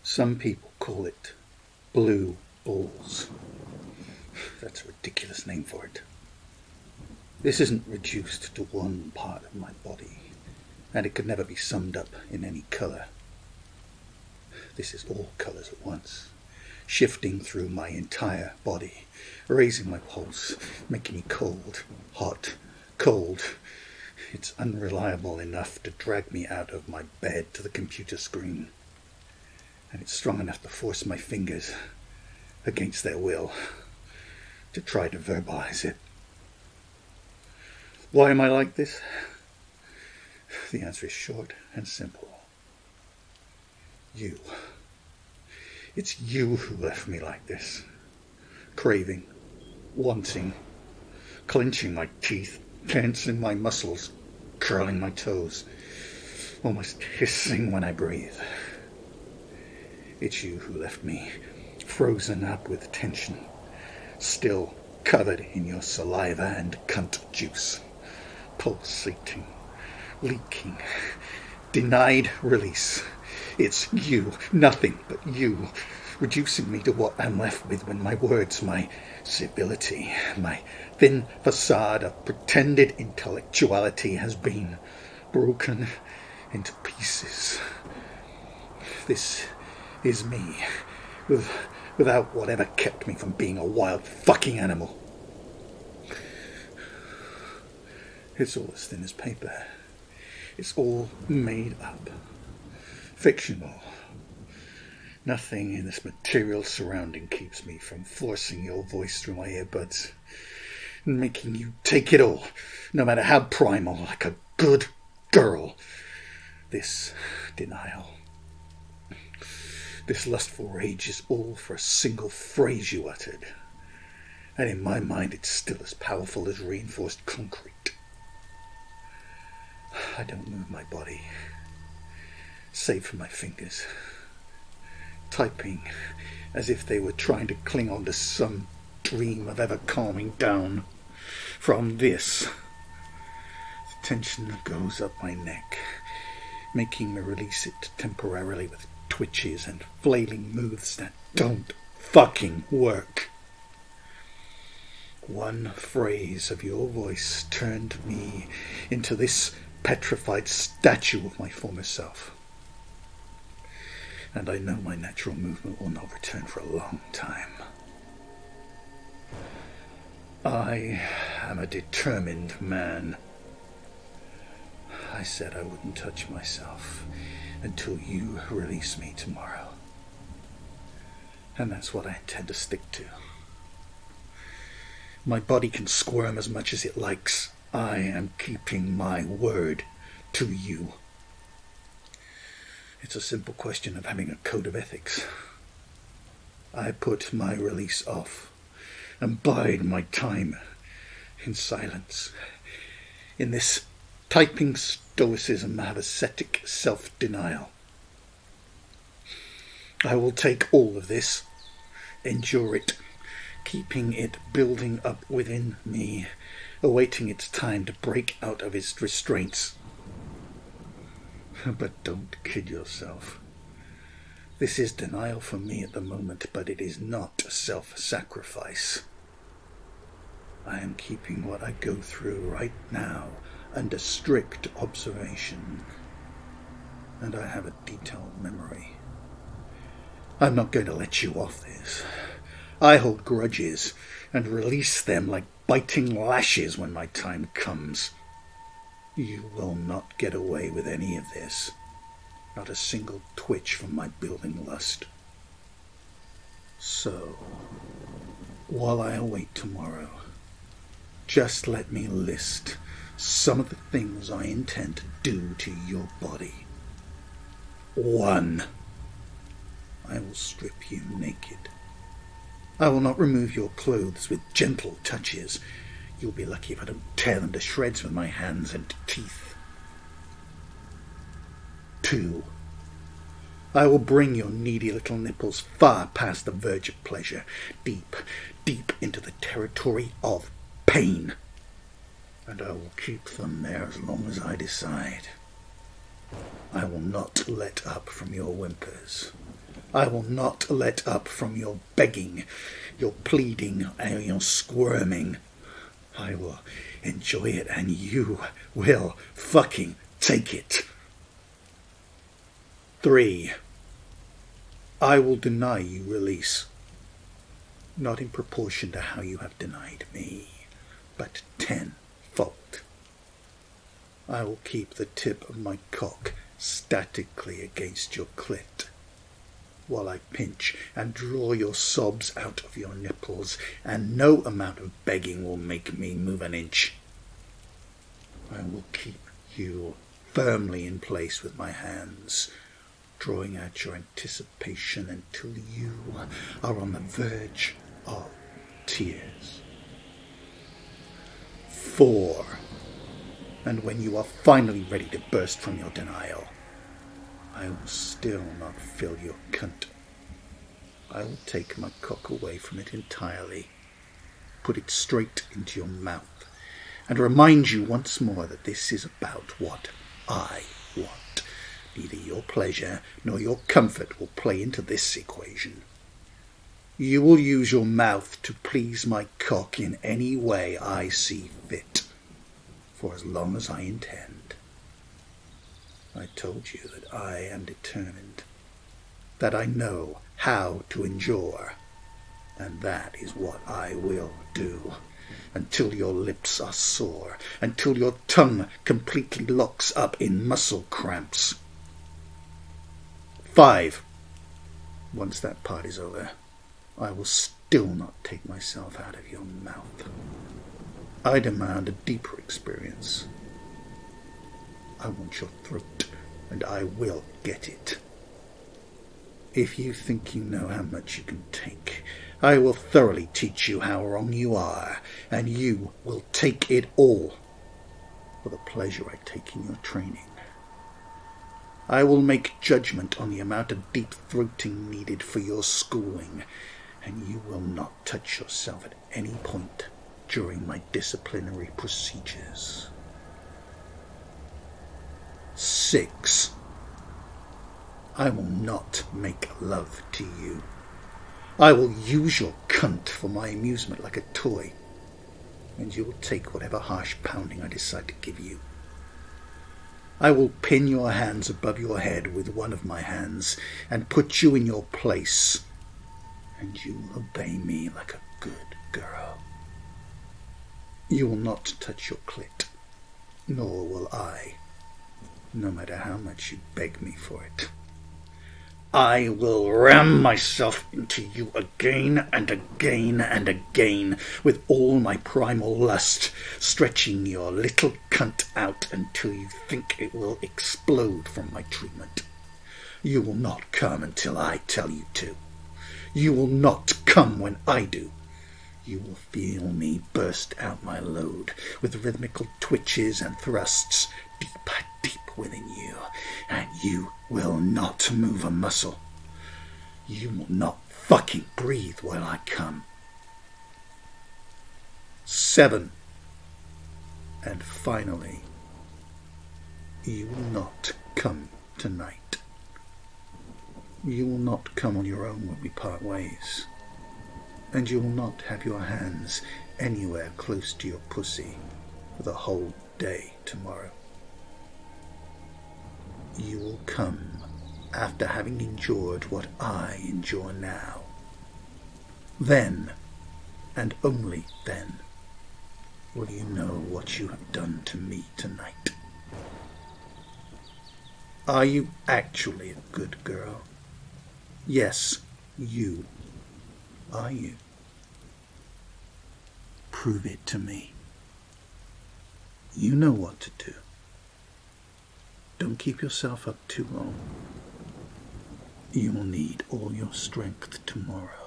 Some people call it blue balls. That's a ridiculous name for it. This isn't reduced to one part of my body, and it could never be summed up in any colour. This is all colours at once, shifting through my entire body, raising my pulse, making me cold, hot, cold. It's unreliable enough to drag me out of my bed to the computer screen, and it's strong enough to force my fingers, against their will, to try to verbalize it. Why am I like this? The answer is short and simple. You. It's you who left me like this. Craving, wanting, clenching my teeth, tensing my muscles, curling my toes, almost hissing when I breathe. It's you who left me frozen up with tension, still covered in your saliva and cunt juice, pulsating, leaking, denied release. It's you, nothing but you, reducing me to what I'm left with when my words, my civility, my thin facade of pretended intellectuality has been broken into pieces. This is me, without whatever kept me from being a wild fucking animal. It's all as thin as paper. It's all made up. Fictional. Nothing in this material surrounding keeps me from forcing your voice through my earbuds and making you take it all, no matter how primal, like a good girl. This denial, this lustful rage is all for a single phrase you uttered, and in my mind it's still as powerful as reinforced concrete. I don't move my body, save for my fingers, typing as if they were trying to cling on to some dream of ever calming down from this. The tension goes up my neck, making me release it temporarily with twitches and flailing moves that don't fucking work. One phrase of your voice turned me into this petrified statue of my former self. And I know my natural movement will not return for a long time. I am a determined man. I said I wouldn't touch myself until you release me tomorrow. And that's what I intend to stick to. My body can squirm as much as it likes. I am keeping my word to you. It's a simple question of having a code of ethics. I put my release off and bide my time in silence, in this typing stoicism of ascetic self-denial. I will take all of this, endure it, keeping it building up within me, awaiting its time to break out of its restraints. But don't kid yourself. This is denial for me at the moment, but it is not self-sacrifice. I am keeping what I go through right now under strict observation, and I have a detailed memory. I'm not going to let you off this. I hold grudges and release them like biting lashes when my time comes. You will not get away with any of this. Not a single twitch from my building lust. So, while I await tomorrow, just let me list some of the things I intend to do to your body. 1. I will strip you naked. I will not remove your clothes with gentle touches. You'll be lucky if I don't tear them to shreds with my hands and teeth. 2. I will bring your needy little nipples far past the verge of pleasure, deep, deep into the territory of pain. And I will keep them there as long as I decide. I will not let up from your whimpers. I will not let up from your begging, your pleading, and your squirming. I will enjoy it, and you will fucking take it. 3. I will deny you release, not in proportion to how you have denied me, but tenfold. I will keep the tip of my cock statically against your clit, while I pinch and draw your sobs out of your nipples, and no amount of begging will make me move an inch. I will keep you firmly in place with my hands, drawing out your anticipation until you are on the verge of tears. 4. And when you are finally ready to burst from your denial, I will still not fill your cunt. I will take my cock away from it entirely, put it straight into your mouth, and remind you once more that this is about what I want. Neither your pleasure nor your comfort will play into this equation. You will use your mouth to please my cock in any way I see fit, for as long as I intend. I told you that I am determined, that I know how to endure, and that is what I will do, until your lips are sore, until your tongue completely locks up in muscle cramps. 5. Once that part is over, I will still not take myself out of your mouth. I demand a deeper experience. I want your throat, and I will get it. If you think you know how much you can take, I will thoroughly teach you how wrong you are, and you will take it all for the pleasure I take in your training. I will make judgment on the amount of deep throating needed for your schooling, and you will not touch yourself at any point during my disciplinary procedures. 6. I will not make love to you. I will use your cunt for my amusement like a toy, and you will take whatever harsh pounding I decide to give you. I will pin your hands above your head with one of my hands and put you in your place, and you will obey me like a good girl. You will not touch your clit, nor will I, no matter how much you beg me for it. I will ram myself into you again and again and again with all my primal lust, stretching your little cunt out until you think it will explode from my treatment. You will not come until I tell you to. You will not come when I do. You will feel me burst out my load with rhythmical twitches and thrusts deep within you, and you will not move a muscle. You will not fucking breathe while I come. 7. And finally, you will not come tonight. You will not come on your own when we part ways, and you will not have your hands anywhere close to your pussy for the whole day tomorrow. You will come after having endured what I endure now. Then, and only then, will you know what you have done to me tonight. Are you actually a good girl? Yes, you. Are you? Prove it to me. You know what to do. Don't keep yourself up too long. You will need all your strength tomorrow.